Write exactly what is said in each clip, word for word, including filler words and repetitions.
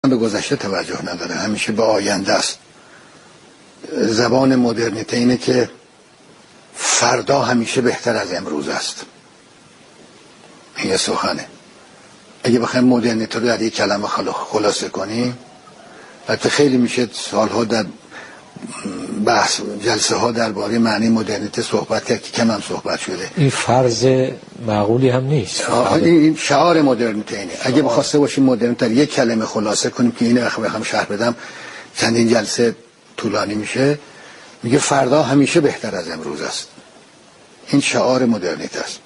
به گذشته توجه نداره، همیشه به آینده است. زبان مدرنیته اینه که فردا همیشه بهتر از امروز است. این یه سخنه. اگه بخوایم مدرنیته رو در یک کلمه خلاصه کنیم، البته خیلی میشه سالها در بحث جلسه ها درباره معنی مدرنیته صحبت کرد که کم هم صحبت شده. این فرض معقولی هم نیست. این شعار مدرنیته اینه. اگه بخواسته باشیم مدرنیته یک کلمه خلاصه کنیم که اینه وقت بخوام شرح بدم چندین جلسه طولانی میشه، میگه فردا همیشه بهتر از امروز است. این شعار مدرنیته است.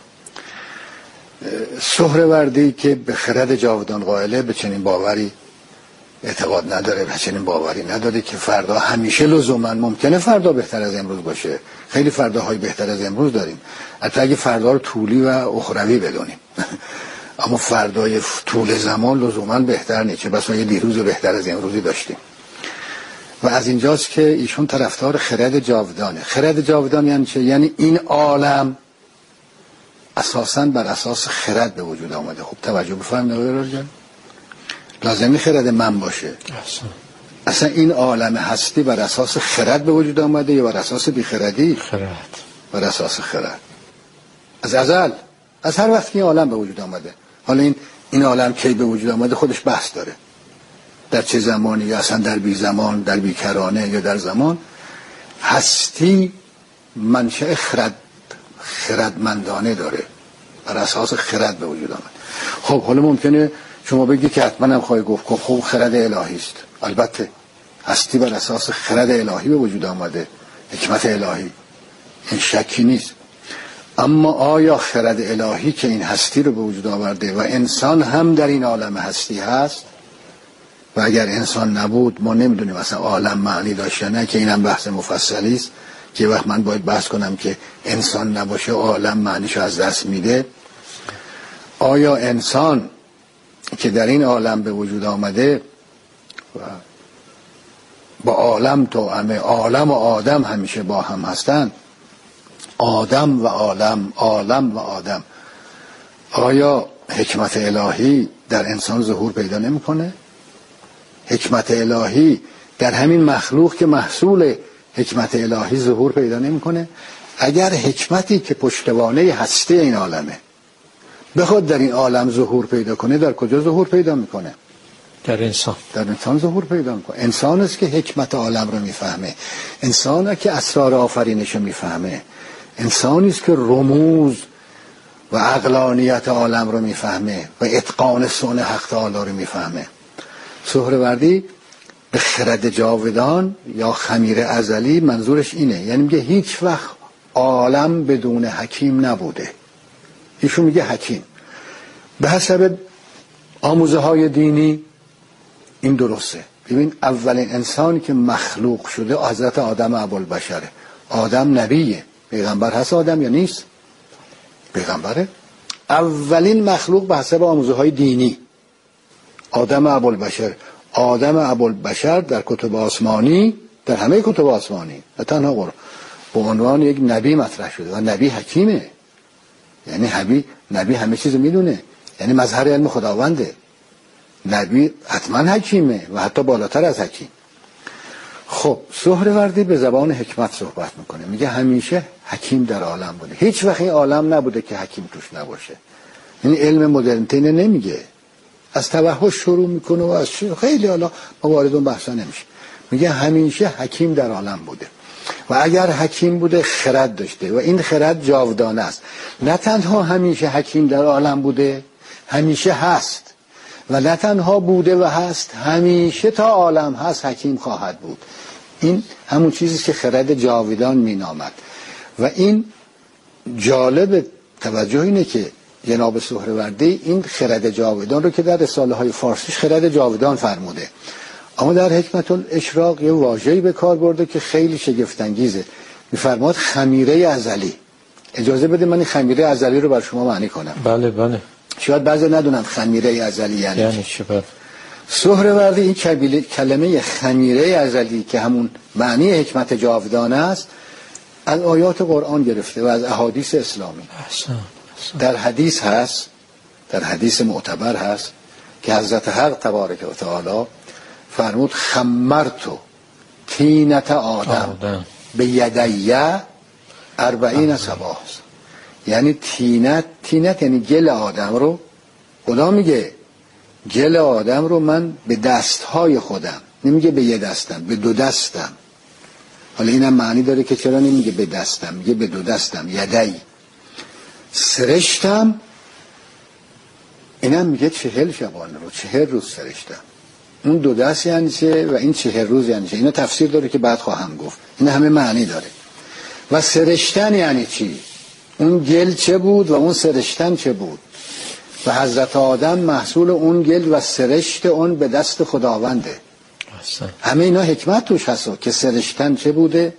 سهروردی که به خرد جاودان قائله به چنین باوری اعتقاد نداره، به چنین باوری نداره که فردا همیشه لزوما ممکنه فردا بهتر از امروز باشه. خیلی فرداهای بهتر از امروز داریم، حتی اگه فردا رو طولی و اخروی بدونیم. اما فردای طول زمان لزوما بهتر نیست، بس ما یه دیروز بهتر از امروزی داشتیم. و از اینجاست که ایشون طرفدار خرد جاودانه. خرد جاودان یعنی چه؟ یعنی این عالم اساساً بر اساس خرد به وجود آمده. خب توجه بفرمایید آقای راجان، لازمی خرد من باشه. اصلا اصلا این عالم هستی بر اساس خرد به وجود آمده یا بر اساس بیخردی؟ خرد. بر اساس خرد. از ازل، از هر وقت این عالم به وجود آمده. حالا این این عالم کی به وجود آمده خودش بحث داره، در چه زمانی، یا اصلا در بی زمان، در بیکرانه یا در زمان. هستی منشأ خرد خردمندانه داره، بر اساس خرد به وجود آمده. خب حالا ممکنه شما بگی که حتما هم خواهی گفت که خب خرد الهی است. البته هستی بر اساس خرد الهی به وجود آمده، حکمت الهی، این شکی نیست. اما آیا خرد الهی که این هستی رو به وجود آورده و انسان هم در این عالم هستی هست، و اگر انسان نبود ما نمیدونیم اصلا عالم معنی داشت یا نه، که اینم بحث مفصلی است که وقت من باید بحث کنم که انسان نباشه عالم معنیشو از دست میده. آیا انسان که در این عالم به وجود آمده و با عالم توأمه، عالم و آدم همیشه با هم هستن، آدم و عالم، عالم و آدم، آیا حکمت الهی در انسان ظهور پیدا نمیکنه؟ حکمت الهی در همین مخلوق که محصول حکمت الهی ظهور پیدا نمیکنه؟ اگر حکمتی که پشتوانه هستی این عالمه بخواد در این عالم ظهور پیدا کنه، در کجا ظهور پیدا میکنه؟ در انسان. در انسان ظهور پیدا میکنه. انسان است که حکمت عالم رو میفهمه، انسان است که اسرار آفرینش رو میفهمه، انسانی است که رموز و عقلانیت عالم رو میفهمه و اتقان صنع حق تعالی رو میفهمه. سهروردی به خرد جاودان یا خمیر ازلی منظورش اینه، یعنی میگه هیچ وقت عالم بدون حکیم نبوده. ایشون میگه حکیم به حسب آموزه های دینی این درسته. ببین اولین انسانی که مخلوق شده حضرت آدم ابوالبشره. آدم نبیه، پیغمبر هست آدم یا نیست؟ پیغمبره. اولین مخلوق به حسب آموزه های دینی آدم ابوالبشر. آدم ابوالبشر در کتب آسمانی، در همه کتب آسمانی نه تنها قرآن، به عنوان یک نبی مطرح شده و نبی حکیمه. یعنی نبی نبی همه چیز میدونه، یعنی مظهر علم خداونده. نبی حتما حکیمه و حتی بالاتر از حکیم. خب سهروردی به زبان حکمت صحبت میکنه، میگه همیشه حکیم در عالم بوده، هیچ وقت این عالم نبوده که حکیم توش نباشه. یعنی علم مدرنیته نمیگه، از توحش شروع میکنه و از خیلی حالا موارد اون بحثا نمیشه. میگه همیشه حکیم در عالم بوده و اگر حکیم بوده خرد داشته و این خرد جاودانه است. نه تنها همیشه حکیم در عالم بوده، همیشه هست، و نه تنها بوده و هست، همیشه تا عالم هست حکیم خواهد بود. این همون چیزی که خرد جاودان مینامد. و این جالب توجه اینه که جناب سهروردی این خرد جاودان رو که در رساله های فارسیش خرد جاودان فرموده، اما در حکمت الاشراق یه واژه‌ای به کار برده که خیلی شگفت انگیزه. میفرماد خمیره ازلی. اجازه بده من این خمیره ازلی رو بر شما معنی کنم. بله بله. شاید بعضی ندونن خمیره ازلی یعنی یعنی چی. بله. سهروردی این کلمه خمیره ازلی که همون معنی حکمت جاودانه است از آیات قرآن گرفته و از احادیث اسلامی. احسن. در حدیث هست، در حدیث معتبر هست که حضرت حق تبارک و تعالی فرمود خمرتو تینت آدم, آدم. به یدیه اربعین صباح. یعنی تینت تینت یعنی گل آدم رو خدا میگه گل آدم رو من به دستهای خودم، نمیگه به یه دستم، به دو دستم. حالا اینم معنی داره که چرا نمیگه به دستم، میگه به دو دستم، یدی سرشتم. اینم میگه چهل شبانه رو چهل روز سرشتم. اون دو دست یعنی چه و این چهل روز یعنی چه؟ اینا تفسیر داره که بعد خواهم گفت. این همه معنی داره. و سرشتن یعنی چی؟ اون گل چه بود و اون سرشتن چه بود؟ و حضرت آدم محصول اون گل و سرشت اون به دست خداونده. همه اینا حکمت توش هست که سرشتن چه بوده،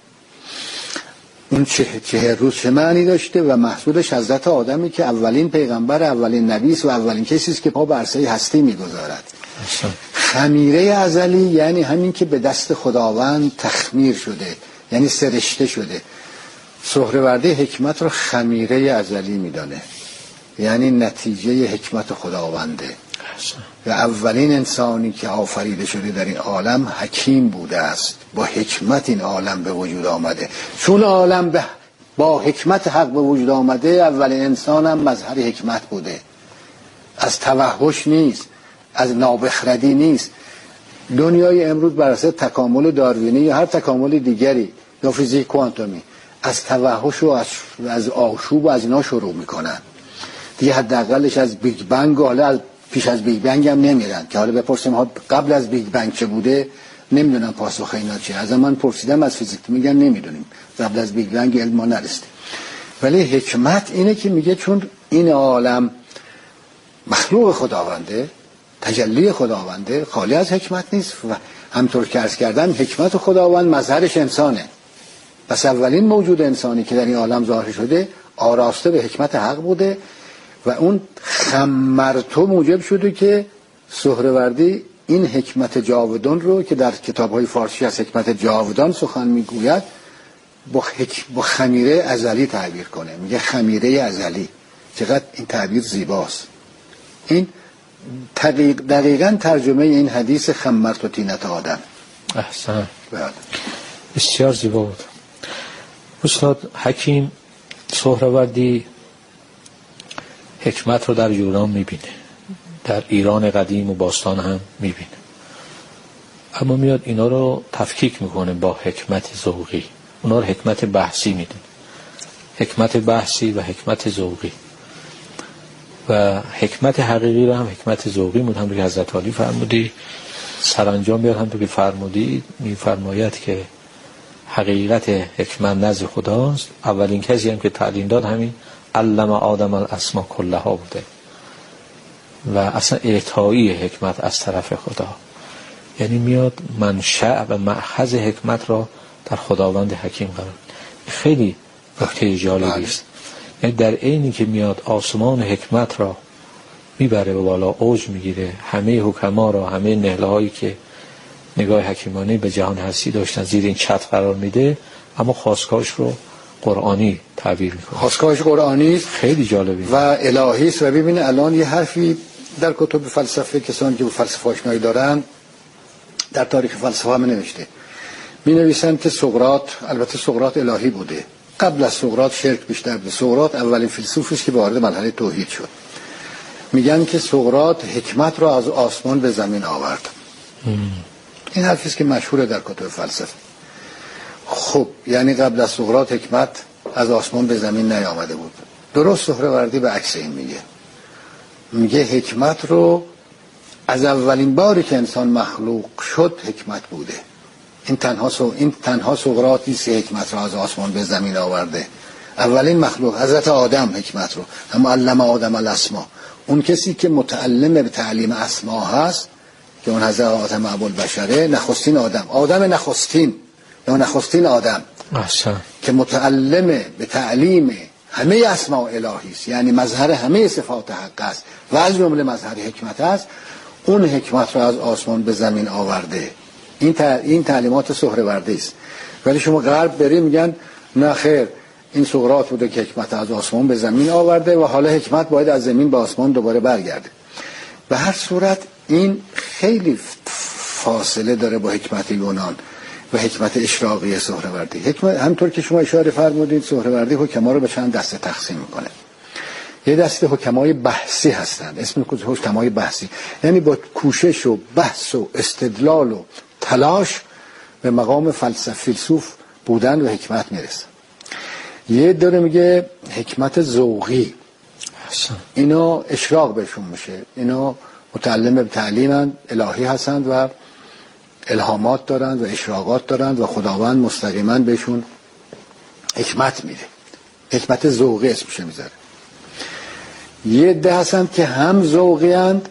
اون چه, چه روز چه معنی داشته و محصولش حضرت آدمی که اولین پیغمبر، اولین نبی و اولین کسی است که پا بر عرصه هستی میگذارد. خمیره ازلی یعنی همین که به دست خداوند تخمیر شده، یعنی سرشته شده. سهروردی حکمت رو خمیره ازلی میدانه، یعنی نتیجه حکمت خداونده. و اولین انسانی که آفریده شده در این عالم حکیم بوده است. با حکمت این عالم به وجود آمده. چون عالم به با حکمت حق به وجود آمده، اولین انسان هم مظهر حکمت بوده. از توحش نیست، از نابخردی نیست. دنیای امروز بر اساس تکامل داروینی یا هر تکامل دیگری یا فیزیک کوانتومی از توحش و از, از آشوب و از اینا شروع میکنن. دیگه حداقلش از بیگ بنگ، حالا از پیش از بیگ بنگ هم نمیرن که حالا بپرسیم ها قبل از بیگ بنگ چه بوده، نمیدونم پاسخ اینا چیه. از من پرسیدم از فیزیک میگن نمیدونیم، قبل از بیگ بنگ علم ما نرسیده. ولی حکمت اینه که میگه چون این عالم مخلوق خداونده، تجلی خداونده، خالی از حکمت نیست و همطور که عرض کردم حکمت خداوند مظهرش انسانه. پس اولین موجود انسانی که در این عالم ظاهر شده آراسته به حکمت حق بوده و اون خمرتو موجب شده که سهروردی این حکمت جاودان رو که در کتاب‌های فارسی از حکمت جاودان سخن میگوید با, حک... با خمیره ازلی تعبیر کنه. میگه خمیره ازلی. چقدر این تعبیر زیباست. این دقیق... دقیقاً ترجمه این حدیث خمرتو تینت آدم. احسن. بسیار زیبا بود. استاد حکیم سهروردی حکمت رو در یونان میبینه، در ایران قدیم و باستان هم میبینه، اما میاد اینا رو تفکیک میکنه با حکمت ذوقی. اونا رو حکمت بحثی میدونه، حکمت بحثی و حکمت ذوقی. و حکمت حقیقی رو هم حکمت ذوقی بود، هم که حضرت علی فرمودی سرانجام بیاد هم که فرمودی میفرماید که حقیقت حکمت نزد خداست. اولین کسی هم که تعلیم داد همین علم آدم الاسماء کلها بوده و اصلا اعطایی حکمت از طرف خدا. یعنی میاد منشأ و مأخذ حکمت را در خداوند حکیم قرار. خیلی نکته جالبی است. یعنی در عینی که میاد آسمان حکمت را میبره و بالا اوج میگیره، همه حکما را، همه نهله هایی که نگاه حکیمانه به جهان هستی داشتن زیر این چتر قرار میده، اما خاصگاهش رو قرآنی تعبیر میکنه. خاصگاهش قرآنی است، خیلی جالبی و الهی است. و ببینه الان یه حرفی در کتب فلسفه کسانی که به فلسفه آشنایی دارن در تاریخ فلسفه هم نوشته، می نویسن که سقراط، البته سقراط الهی بوده، قبل از سقراط شرک بیشتر بود. سقراط اولین فیلسوفی است که وارد مرحله توحید شد. میگن که سقراط حکمت را از آسمان به زمین آورد. ام. این حرفی است که مشهوره در کتب فلسفه. خب یعنی قبل از سقراط حکمت از آسمان به زمین نیامده بود. درست سهروردی به عکس این میگه. میگه حکمت رو از اولین باری که انسان مخلوق شد حکمت بوده. این تنها سو این تنها سقراطی است که حکمت رو از آسمان به زمین آورده. اولین مخلوق حضرت آدم حکمت رو، هم علم آدم الاسماء، اون کسی که متعلم به تعلیم اسما هست که اون حضرت آدم ابوالبشره، نخستین آدم، آدم نخستین یا نخستین آدم احسن. که متعلم به تعلیم همه اسماء الهی است، یعنی مظهر همه صفات حق است و از جمله مظهر حکمت است. اون حکمت رو از آسمان به زمین آورده. این تع... این تعلیمات سهروردی است. ولی شما غرب بریم میگن نه خیر، این سقراط بوده که حکمت از آسمان به زمین آورده و حالا حکمت باید از زمین به آسمان دوباره برگرده. به هر صورت این خیلی فاصله داره با حکمت یونان و حکمت اشراقی سهروردی. حکمت همطور که شما اشاره فرمودید سهروردی حکما رو به چند دسته تقسیم میکنه. یه دسته حکمای بحثی هستند، اسم حکمای بحثی، یعنی با کوشش و بحث و استدلال و تلاش به مقام فلسفه فیلسوف بودن و حکمت میرسه. یه داره میگه حکمت ذوقی، اینا اشراق بهشون میشه، اینا متعلم به تعلیمن الهی هستند و الهامات دارند و اشراقات دارند و خداوند مستقیما بهشون حکمت میده. حکمت ذوقی اسمش میذاره. یه ده هستند که هم ذوقی اند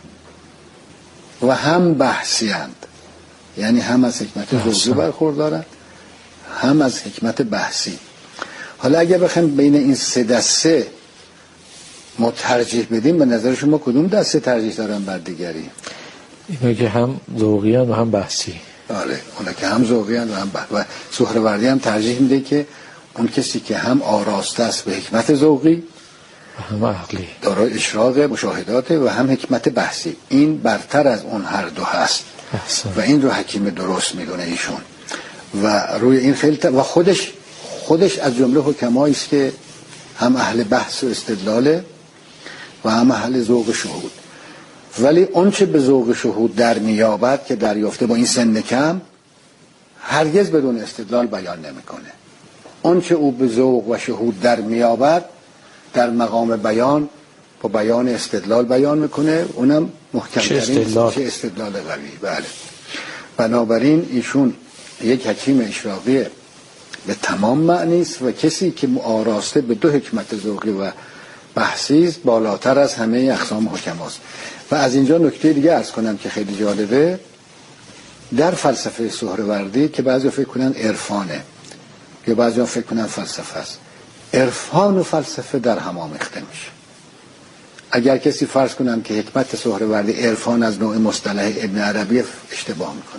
و هم بحثی اند، یعنی هم از حکمت ذوقی برخوردارند هم از حکمت بحثی. حالا اگه بخوایم بین این سه دسته ما ترجیح بدیم، به نظر شما کدوم دسته ترجیح دارن بر دیگری؟ اینا که هم ذوقیان و هم بحثی. بله، اونا که هم ذوقیان و هم بحثی. و سهروردی هم ترجیح میده که اون کسی که هم آراسته است به حکمت ذوقی و هم عقلی، دارای اشراق مشاهدات و هم حکمت بحثی، این برتر از اون هر دو هست. احسن. و این رو حکیم درست میدونه ایشون و روی این خیلی ت... و خودش خودش از جمله حکمایی است که هم اهل بحث و استدلاله و هم اهل ذوق شهود. ولی اون چه به ذوق شهود در میابد که دریافته با این سن کم، هرگز بدون استدلال بیان نمیکنه. اون چه او به ذوق و شهود در میابد در مقام بیان با بیان استدلال بیان میکنه، اونم محکم‌ترین چه استدلال, چه استدلال قوی. بله. بنابراین ایشون یک حکیم اشراقی به تمام معنی است و کسی که آراسته به دو حکمت ذوقی و بحثی است بالاتر از همه اقسام حکماست. و از اینجا نکته دیگه عرض کنم که خیلی جالبه، در فلسفه سهروردی که بعضی فکر کنن عرفانه یا بعضی فکر کنن فلسفه است، عرفان و فلسفه در هم آمیخته میشه. اگر کسی فرض کنن که حکمت سهروردی عرفان از نوع مصطلح ابن عربی، اشتباه میکنن.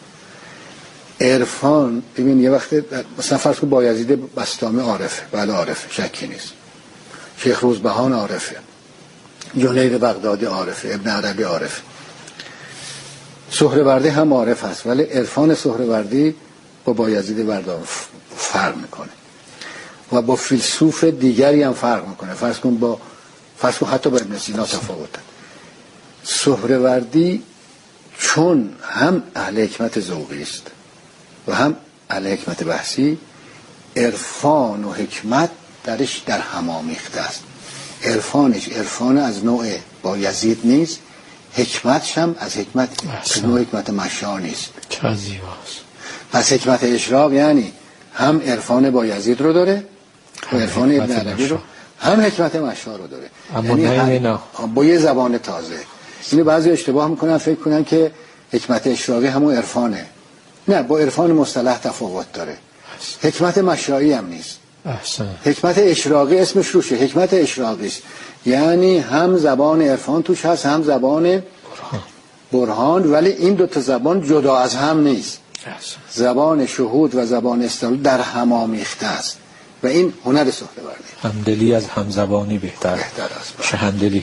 عرفان ببین یه وقت مثلا فرض کن بایزید بسطامی عارفه، بله عارفه، شکی نیست. شیخ روزبهان عارفه، جنید بغدادی عارفه، ابن عربی عارفه. سهروردی هم عارف هست، ولی عرفان سهروردی با بایزید بغدادی فرق میکنه و با فیلسوف دیگری هم فرق میکنه. فرض کن با فرض کن حتی با ابن سینا تفاوته. سهروردی چون هم اهل حکمت ذوقی است و هم اهل حکمت بحثی، عرفان و حکمت درش در هم آمیخته است. عرفانش عرفان از نوع بایزید نیست، حکمتش هم از حکمت از نوع حکمت مشا نیست. چه زیباست. پس حکمت اشراق یعنی هم عرفان بایزید رو داره و عرفان ابن عربی رو، هم حکمت مشا رو داره، اما یعنی نه با یه زبان تازه. اینو بعضی اشتباه میکنن، فکر کنن که حکمت اشراقی همون عرفانه. نه، با عرفان مصطلح تفاوت داره. حکمت مشایی هم نیست. احسن. حکمت اشراقی اسمش روشه، حکمت اشراقی است، یعنی هم زبان عرفان توش هست هم زبان برهان, برهان ولی این دو تا زبان جدا از هم نیست. احسن. زبان شهود و زبان استدلال در هم آمیخته است و این هنر سهروردی. همدلی از همزبانی بهتر, بهتر است. شهندلی.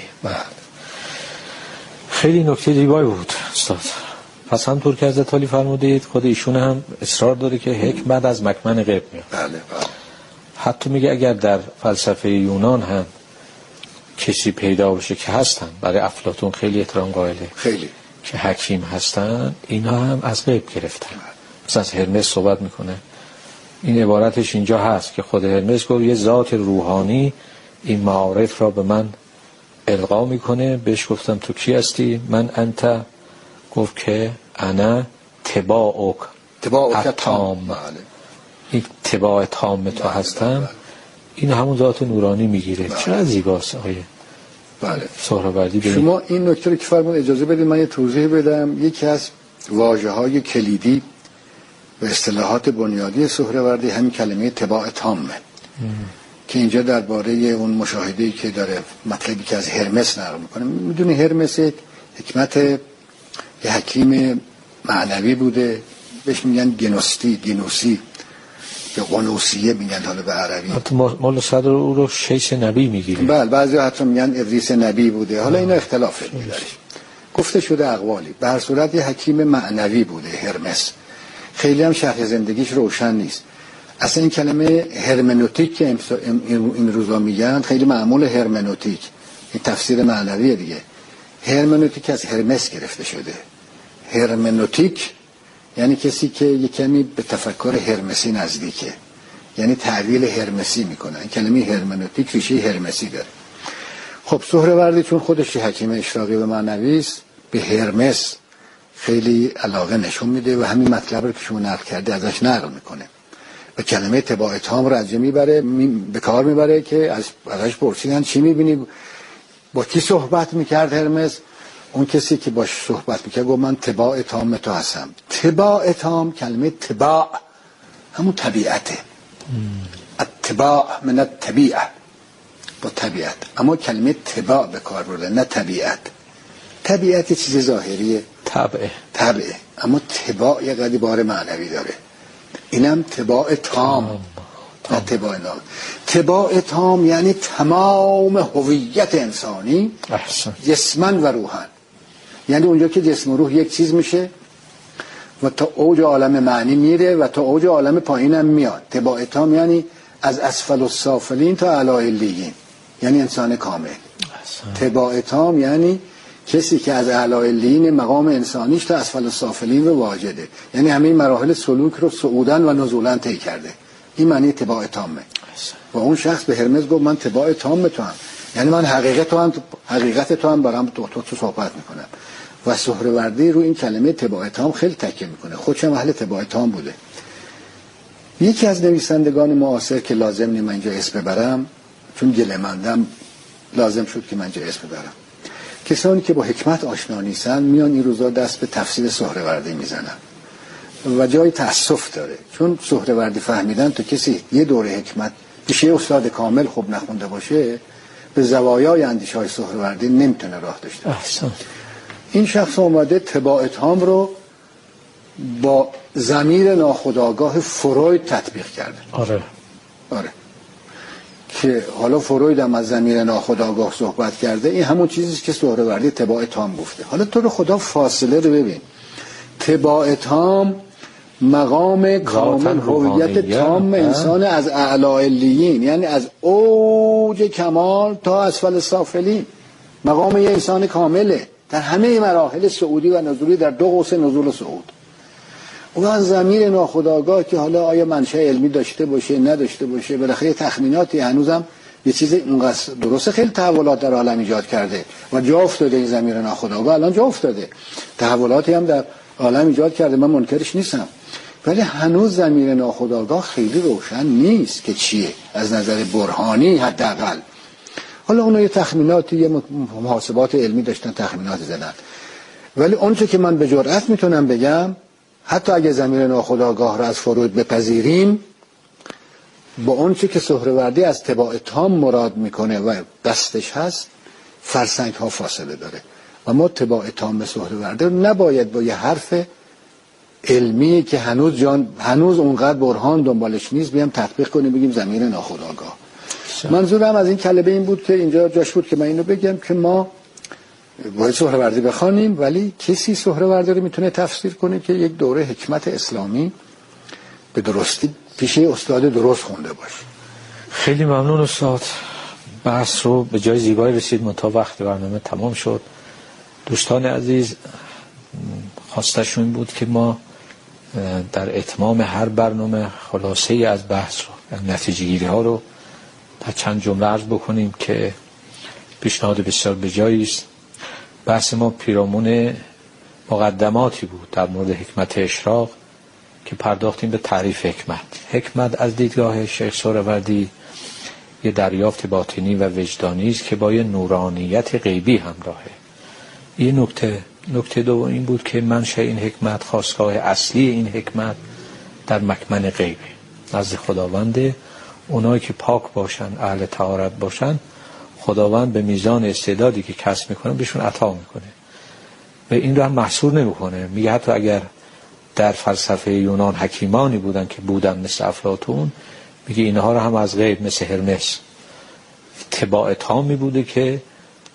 خیلی نکته زیبایی بود استاد. پس همطور که حضرت علی فرمودید خود ایشون هم اصرار داره که حکمت از مکمن غیب میاد. بله بله. حتی میگه اگر در فلسفه یونان هم کسی پیدا بشه که هستن، برای افلاطون خیلی احترام قائله، خیلی که حکیم هستن، اینا هم از غیب گرفتن. مثلا از هرمس صحبت میکنه، این عبارتش اینجا هست که خود هرمس گفت یه ذات روحانی این معارف را به من القا میکنه. بهش گفتم تو کی هستی؟ من انت. گفت که انا تباعک تباعک تام. بله. این تباع تام تو هستم. بله. این همون ذات نورانی میگیره. بله. چقدر زیباست آقای بله. سهروردی. شما این نکته رو که فرمود اجازه بدید من یه توضیح بدم. یکی از واژه‌های کلیدی و اصطلاحات بنیادی سهروردی همین کلمه تباع تامه که اینجا درباره اون مشاهده‌ای که داره مطلبی که از هرمس نقل میکنه. میدونی هرمس یک حکمت یه حکیم معنوی بوده، بهش میگن گنوستی گنوسی یا قنوسیه میگن حالا به عربی. حتی مال صدر او رو شیش نبی میگیره. بله، بعضی حتی میگن ادریس نبی بوده. حالا اینا اختلافه میداره. گفته شده اقوالی. به هر صورت یه حکیم معنوی بوده هرمس. خیلی هم شرح زندگیش روشن نیست. اصلا این کلمه هرمنوتیک که این روزا میگن خیلی معمول هرمنوتیک، این تفسیر معنویه دیگه. هرمنوتیک از هرمس گرفته شده. هرمنوتیک یعنی کسی که یه کمی به تفکر هرمسی نزدیکه، یعنی تعویل هرمسی میکنه. این کلمه هرمنوتیک ریشه هرمسی داره. خب سهروردی چون خودش حکیم اشراقی و معنوی است، به هرمس خیلی علاقه نشون میده و همین مطلب رو که شما نقل کرده ازش نقل میکنه. به کلمه تباع تام رجع میبره، می به کار میبره که از ازش پرسیدن چی میبینی، با کی صحبت میکرد هرمس؟ اون کسی که باش صحبت میکرد گفت من تباع تام تو هستم. تباع تام، کلمه تباع همون طبیعته. اتباع من الطبیعه، با طبیعت. اما کلمه تباع به کار برده، نه طبیعت. طبیعت چیز ظاهریه، طبعه طبعه. اما تباع یه قدری بار معنوی داره. اینم تباع تام، نه تباع نام. تباع تام یعنی تمام هویت انسانی، احسن، جسمن و روحن. یعنی اونجا که جسم و روح یک چیز میشه و تا اوج عالم معنی میره و تا اوج عالم پایینم میاد. تباع تام یعنی از اسفل السافلین تا اعلی اللیین، یعنی انسان کامل. تباع تام یعنی کسی که از اعلی اللیین مقام انسانیش تا اسفل السافلین رو واجده، یعنی همه مراحل سلوک رو صعودن و نزولن طی کرده. این معنی تباع تامه. و اون شخص به هرمس گفت من تباع تام تو هم، یعنی من حقیقت تو هم حقیقت تو هم برام تو تو صحبت میکنم. و سهروردی رو این کلمه تباع تام خیلی تاکید میکنه. خودش اهل تباع تام بوده. یکی از نویسندگان معاصر که لازم نیم من اینجا اسم ببرم چون گله‌مندم، لازم شد که من اینجا اسم ببرم. کسانی که با حکمت آشنا نیستن میان این روزا دست به تفسیر سهروردی میزنن و جای تأسف داره، چون سهروردی فهمیدن تو کسی یه دوره حکمت پیش یه استاد کامل خوب نخونده باشه به زوایای اندیشه‌های سهروردی نمیتونه راه داشته باشه. این شخص اومده تباع تام رو با ضمیر ناخودآگاه فروید تطبیق کرده. آره آره که حالا فروید هم از ضمیر ناخودآگاه صحبت کرده. این همون چیزیست که سهروردی تباع تام گفته. حالا تو رو خدا فاصله رو ببین. تباع تام مقام کامل هویت تام انسان از اعلی اللیین، یعنی از اوج کمال تا اسفل سافلین. مقام یه انسان کامله در همه مراحل صعودی و نزولی، در دو قوس نزول و صعود. اون از ضمیر ناخودآگاه که حالا آیا منشأ علمی داشته باشه نداشته باشه، بالاخره تخمیناتی هنوزم یه چیز اینقدر درسته خیلی تحولات در عالم ایجاد کرده و جا افتاده. این ضمیر ناخودآگاه الان جا افتاده، تحولاتی هم در عالم ایجاد کرده، من منکرش نیستم، ولی هنوز ضمیر ناخودآگاه خیلی روشن نیست که چیه از نظر برهانی حداقل. حالا اونها یه تخمیناتی، یه محاسبات علمی داشتن، تخمینات زدن، ولی اونچه که من به جرئت میتونم بگم حتی اگه ضمیر ناخودآگاه را از فروید بپذیریم، با اونچه که سهروردی از تباع تام مراد میکنه و دستش هست فرسنگ ها فاصله داره و ما تباع تام سهروردی رو نباید با یه حرف علمی که هنوز جان هنوز اونقدر برهان دنبالش نیست بیام تطبیق کنیم بگیم ضمیر ناخودآگاه. منظورم از این کلمه این بود که اینجا جاش بود که من اینو بگم که ما باید سهروردی بخوانیم، ولی کسی سهروردی رو میتونه تفسیر کنه که یک دوره حکمت اسلامی به درستی پیش استاد درست خونده باشه. خیلی ممنون استاد. بحث رو به جای زیبایی رسید، منتها وقت برنامه تمام شد. دوستان عزیز، خواستشون این بود که ما در اتمام هر برنامه خلاصه ای از بحث رو، نتیجه گیری ها رو در چند جمله عرض بکنیم که پیشنهاد بسیار بجایی است. بحث ما پیرامون مقدماتی بود در مورد حکمت اشراق که پرداختیم به تعریف حکمت. حکمت از دیدگاه شیخ سهروردی یه دریافت باطنی و وجدانی است که با یه نورانیت غیبی همراهه. یه نکته نکته دوم این بود که منشأ این حکمت، خاستگاه اصلی این حکمت در مکمن غیبی نزد خداونده. اونایی که پاک باشن، اهل طهارت باشن، خداوند به میزان استعدادی که کسب میکنه بهشون عطا میکنه و این رو هم محصور نمیکنه. میگه حتی اگر در فلسفه یونان حکیمانی بودن که بودن مثل افلاطون، میگه اینها رو هم از غیب مثل هرمس تباع تامی بوده که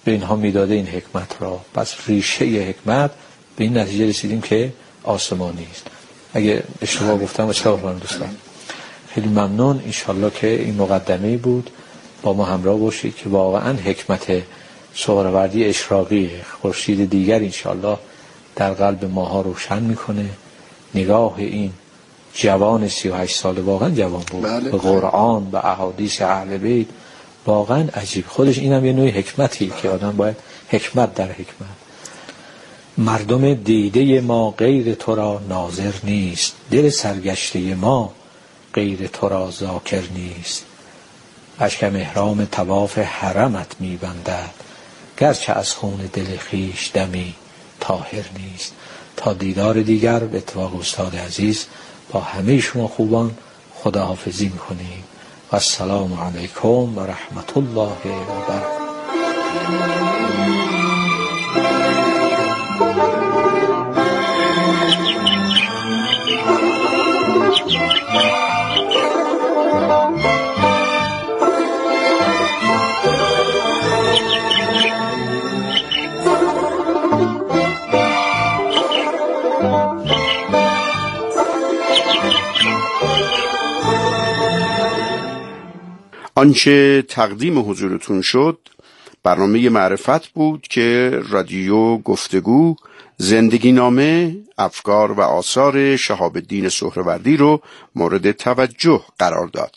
به اینها میداده این حکمت را. پس ریشه حکمت به این نتیجه رسیدیم که آسمانی است. اگه اشتباه گفتم اشتباه کنم دوستان. خیلی ممنون. انشالله که این مقدمه بود، با ما همراه باشید که واقعا حکمت سهروردی اشراقی خورشید دیگر انشالله در قلب ماها روشن میکنه. نگاه این جوان سی و هشت ساله واقعا جوان بود، بله. به قرآن، به احادیث اهل بیت، واقعا عجیب. خودش اینم یه نوع حکمتی که آدم باید حکمت در حکمت. مردم دیده ما غیر تو را ناظر نیست، دل سرگشته ما غیر تو را ذاکر نیست. اشکم احرام طواف حرمت میبندد، گرچه از خون دل خیش دمی طاهر نیست. تا دیدار دیگر به اتفاق استاد عزیز با همه شما خوبان خداحافظی میکنیم و السلام علیکم و رحمت الله و برکاته. آنچه تقدیم حضورتون شد برنامه معرفت بود که رادیو گفتگو زندگی نامه افکار و آثار شهاب الدین سهروردی رو مورد توجه قرار داد.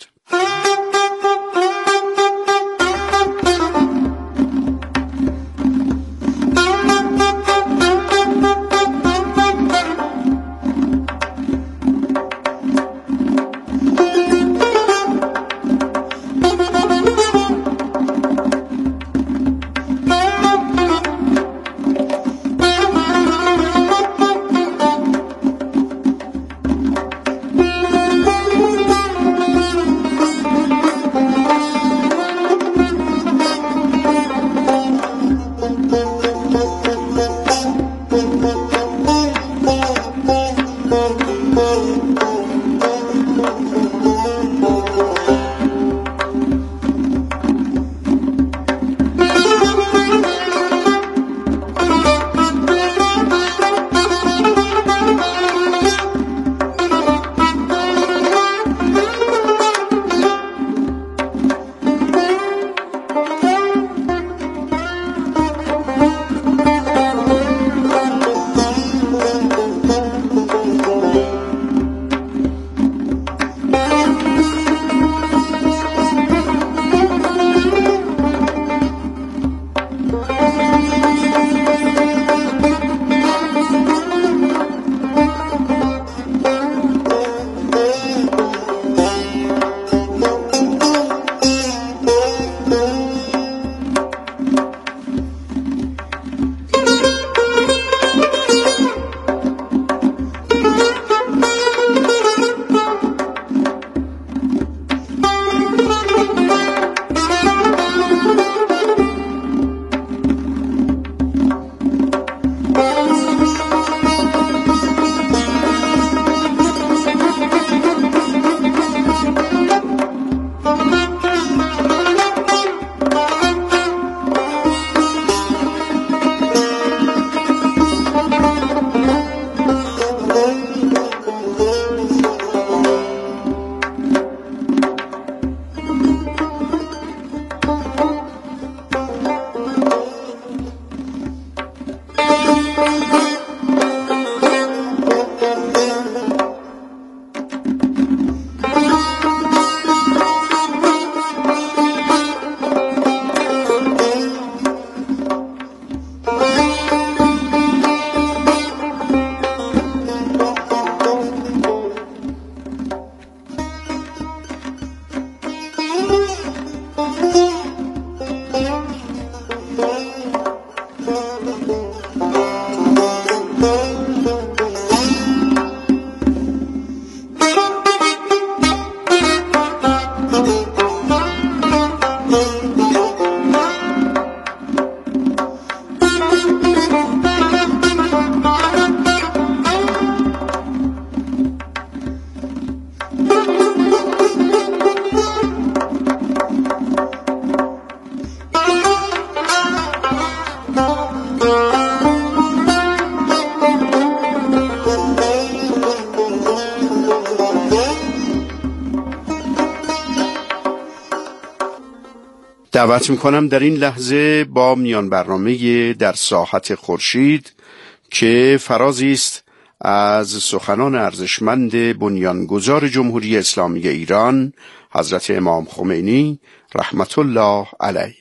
دعوت میکنم در این لحظه با میان برنامه در ساحت خورشید که فرازی است از سخنان ارزشمند بنیانگذار جمهوری اسلامی ایران حضرت امام خمینی رحمت الله علیه.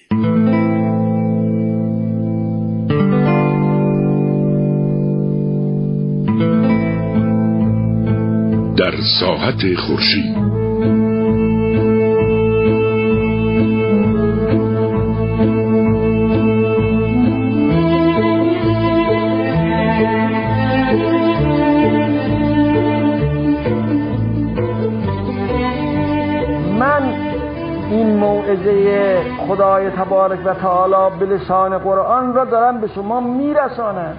در ساحت خورشید. موعظه خدای تبارک و تعالی به لسان قرآن را دارم به شما میرسانم.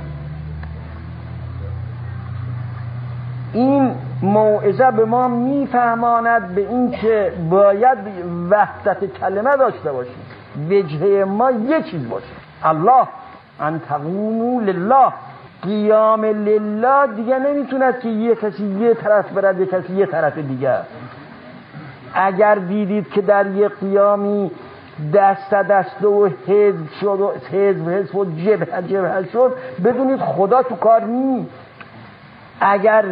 این موعظه به ما میفهماند به این که باید وحدت کلمه داشته باشیم، وجهه ما یک چیز باشه، الله، ان تقوموا لله. قیام لله دیگه نمیتوند که یک کسی یه طرف برد یک کسی یه طرف دیگه. اگر دیدید که در یک قیامی دست دست و حزب شد و حزب حزب و جبهه جبهه شد، بدونید خدا تو کار نیست. اگر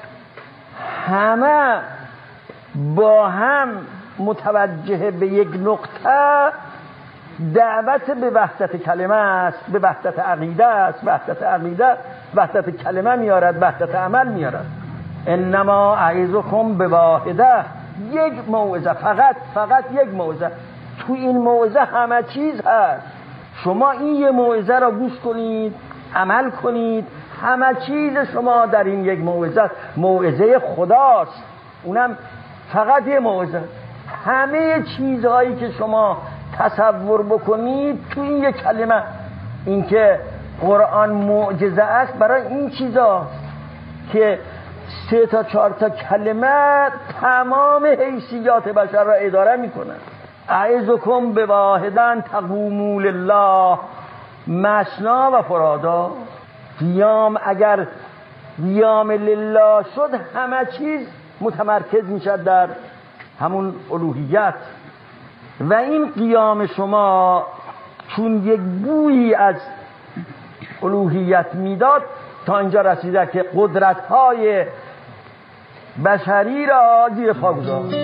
همه با هم متوجه به یک نقطه، دعوت به وحدت کلمه است، به وحدت عقیده است. وحدت عقیده وحدت کلمه میارد، وحدت عمل میارد. انما اعظکم بواحده، یک موعظه، فقط فقط یک موعظه. تو این موعظه همه چیز هست. شما این یه موعظه را گوش کنید، عمل کنید، همه چیز شما در این یک موعظه. موعظه خداست، اونم فقط یه موعظه. همه چیزهایی که شما تصور بکنید تو این یک کلمه. این که قرآن معجزه است برای این چیزاست که سه تا چهار تا کلمه تمام حیثیات بشر را اداره میکنن. اعظکم بواحدن تقوموا لله مثنا و فرادا. قیام اگر قیام لله شد، همه چیز متمرکز میشد در همون الوهیت. و این قیام شما چون یک بویی از الوهیت میداد، تا اینجا رسیده که قدرت‌های بشری را زیر پا گذاشت.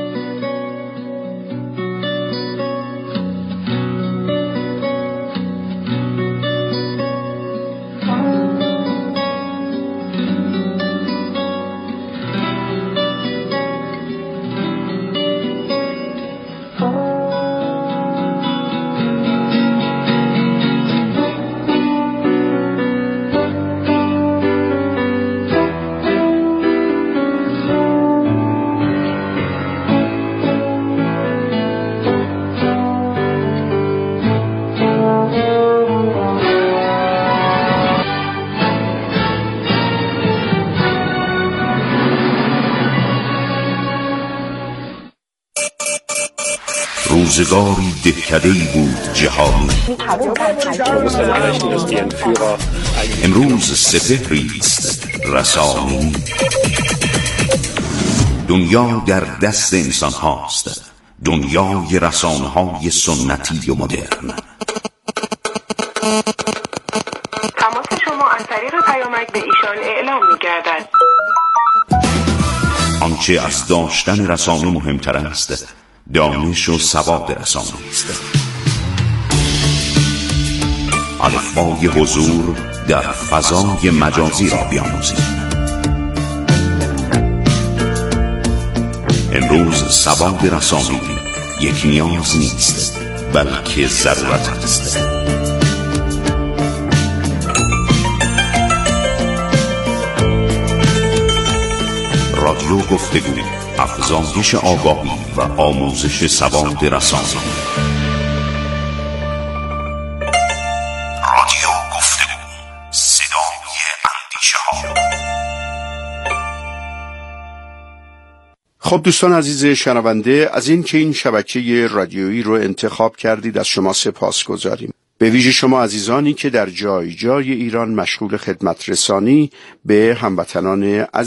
روزگاری دهکده‌ای بود جهانی. امروز سپهری است رسانی. دنیا در دست انسان هاست، دنیای رسانه های سنتی و مدرن. تماس شما از طریق پیامک به ایشان اعلام می‌گردد. آنچه از داشتن رسانه مهمتر است، دانش و سواد رسانه است. الفبای حضور در فضای مجازی را بیاموزید. امروز سواد رسانه یک نیاز نیست، بلکه ضرورت است. رادیو گفتگو، افزایش آگاهی و آموزش سواد رسانه. رادیو گفتگو، صدای اندیشه ها. خب دوستان عزیز شنونده، از این که این شبکه رادیویی رو انتخاب کردید از شما سپاس گذاریم. به ویژه شما عزیزانی که در جای جای ایران مشغول خدمت رسانی به هموطنان عزیز